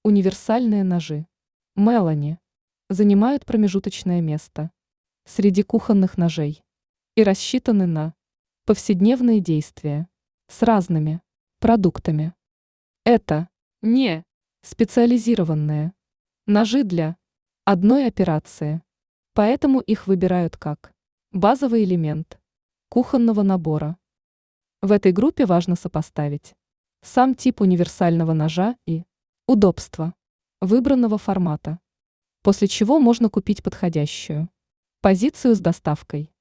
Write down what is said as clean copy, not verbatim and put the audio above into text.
Универсальные ножи Мелани занимают промежуточное место среди кухонных ножей и рассчитаны на повседневные действия с разными продуктами. Это не специализированные ножи для одной операции, поэтому их выбирают как базовый элемент кухонного набора. В этой группе важно сопоставить сам тип универсального ножа и удобство выбранного формата, после чего можно купить подходящую позицию с доставкой.